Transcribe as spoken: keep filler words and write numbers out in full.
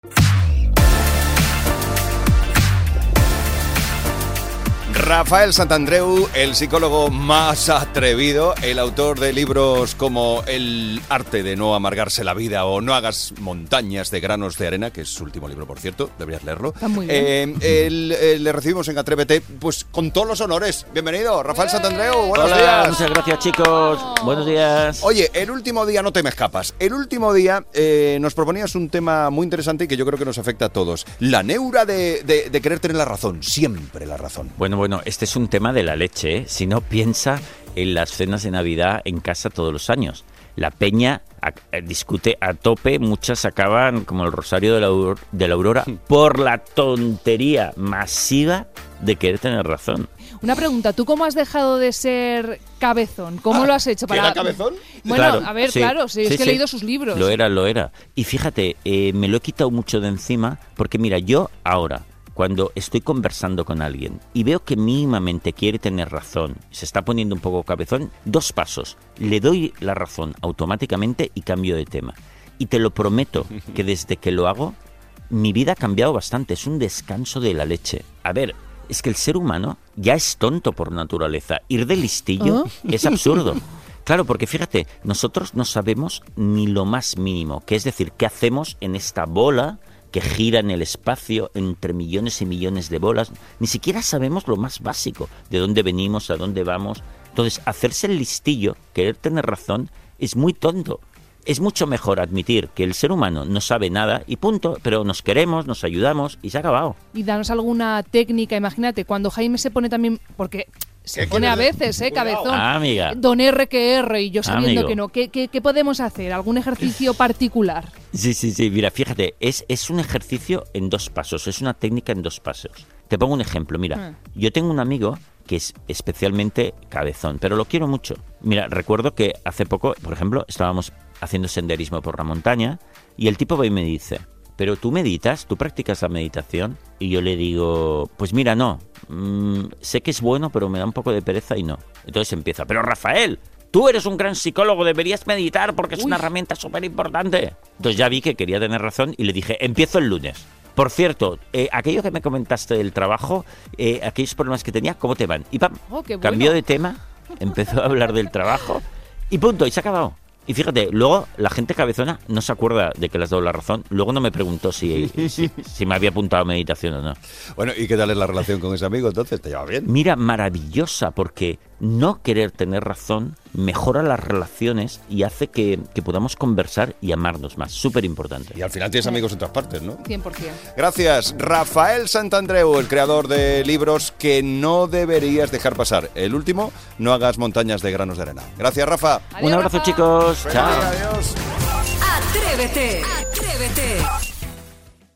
Rafael Santandreu, el psicólogo más atrevido, el autor de libros como El arte de no amargarse la vida o No hagas montañas de granos de arena, que es su último libro, por cierto, deberías leerlo. Está muy bien. Eh, el, el, le recibimos en Atrévete, pues con todos los honores. Bienvenido, Rafael ¡Eh! Santandreu, buenos Hola, días. Muchas gracias, chicos. Buenos días. Oye, el último día, no te me escapas, el último día eh, nos proponías un tema muy interesante y que yo creo que nos afecta a todos. La neura de, de, de querer tener la razón, siempre la razón. Bueno, bueno, este es un tema de la leche, ¿eh? Si no, piensa en las cenas de Navidad en casa todos los años. La peña a, a, discute a tope, muchas acaban como el rosario de la, de la aurora por la tontería masiva de querer tener razón. Una pregunta, ¿tú cómo has dejado de ser cabezón? ¿Cómo ah, lo has hecho? Para... ¿Era cabezón? Bueno, claro, a ver, sí, claro, sí, sí, es que sí. he leído sus libros. Lo era, lo era. Y fíjate, eh, me lo he quitado mucho de encima porque mira, yo ahora, cuando estoy conversando con alguien y veo que mínimamente quiere tener razón, se está poniendo un poco cabezón, dos pasos. Le doy la razón automáticamente y cambio de tema. Y te lo prometo que desde que lo hago, mi vida ha cambiado bastante. Es un descanso de la leche. A ver, es que el ser humano ya es tonto por naturaleza. Ir de listillo ¿Oh? es absurdo. Claro, porque fíjate, nosotros no sabemos ni lo más mínimo, que es decir, qué hacemos en esta bola que gira en el espacio entre millones y millones de bolas. Ni siquiera sabemos lo más básico, de dónde venimos, a dónde vamos. Entonces, hacerse el listillo, querer tener razón, es muy tonto. Es mucho mejor admitir que el ser humano no sabe nada y punto, pero nos queremos, nos ayudamos y se ha acabado. Y danos alguna técnica, imagínate, cuando Jaime se pone también, porque se pone a veces, ¿eh? Cabezón. Ah, amiga. Don R que R y yo sabiendo Amigo. que no. ¿Qué, qué, ¿Qué podemos hacer? ¿Algún ejercicio particular? Sí, sí, sí. Mira, fíjate, es, es un ejercicio en dos pasos, es una técnica en dos pasos. Te pongo un ejemplo, mira, Ah. yo tengo un amigo que es especialmente cabezón, pero lo quiero mucho. Mira, recuerdo que hace poco, por ejemplo, estábamos haciendo senderismo por la montaña y el tipo va y me dice, ¿pero tú meditas? ¿Tú practicas la meditación? Y yo le digo, pues mira, no, mm, sé que es bueno, pero me da un poco de pereza y no. Entonces empieza, pero Rafael, tú eres un gran psicólogo, deberías meditar porque es Uy. una herramienta súper importante. Entonces ya vi que quería tener razón y le dije, empiezo el lunes. Por cierto, eh, aquello que me comentaste del trabajo, eh, aquellos problemas que tenía, ¿cómo te van? Y pam, Oh, qué bueno. cambió de tema, empezó a hablar del trabajo y punto, y se ha acabado. Y fíjate, luego la gente cabezona no se acuerda de que le has dado la razón. Luego no me preguntó si, si, si me había apuntado a meditación o no. Bueno, ¿y qué tal es la relación con ese amigo entonces? ¿Te lleva bien? Mira, maravillosa, porque no querer tener razón mejora las relaciones y hace que, que podamos conversar y amarnos más. Súper importante. Y al final tienes amigos en todas partes, ¿no? cien por ciento. Gracias, Rafael Santandreu, el creador de libros que no deberías dejar pasar. El último, No hagas montañas de granos de arena. Gracias, Rafa. Adiós, Un abrazo, Rafa. chicos. Feliz Chao. día, adiós. Atrévete, atrévete.